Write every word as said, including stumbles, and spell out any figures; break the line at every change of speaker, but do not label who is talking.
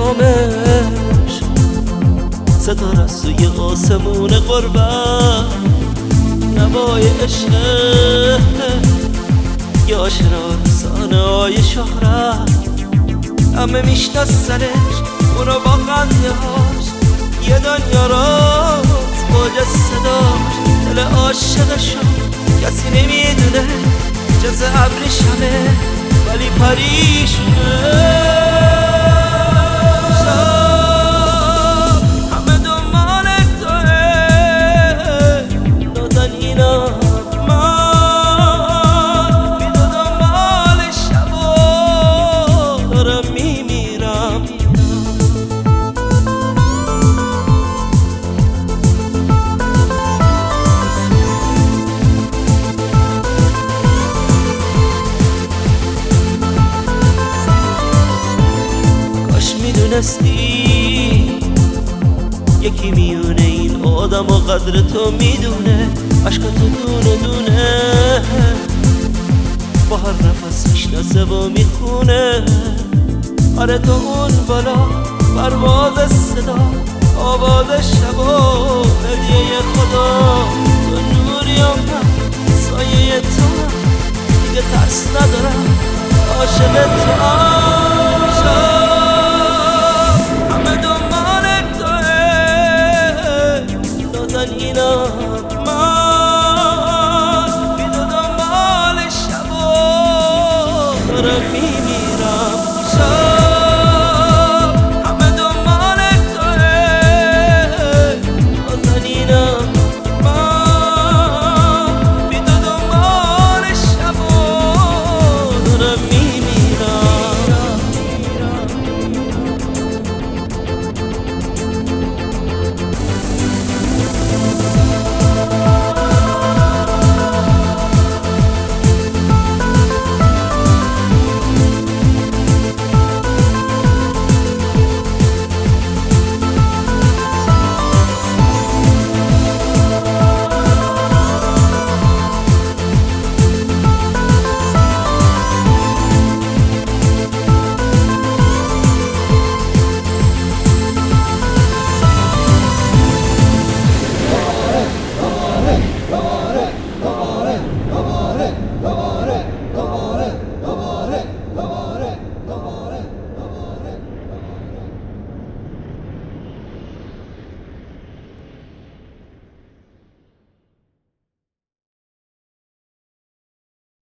نامش ستاره از سوی آسمون قربت نوای عشقه یه آشنا رسانه های شهرت همه میشناسنش اونو با خنده هاش یه دنیا راز باج صداش دل عاشقشو کسی نمیدونه جز ابرش همه ولی پریشونه همه دنبال توه دادن اینا من بی تو دنبال شبا دارم میمیرم میدونستی یکی میونه این آدم و قدر تو میدونه عشق تو دونه دونه با هر نفس میشناسه و میخونه آره تو اون بالا پرواز صدا آواز شبا هدیه خدا تو نوریم من سایه تو دیگه ترس ندارم عاشق تو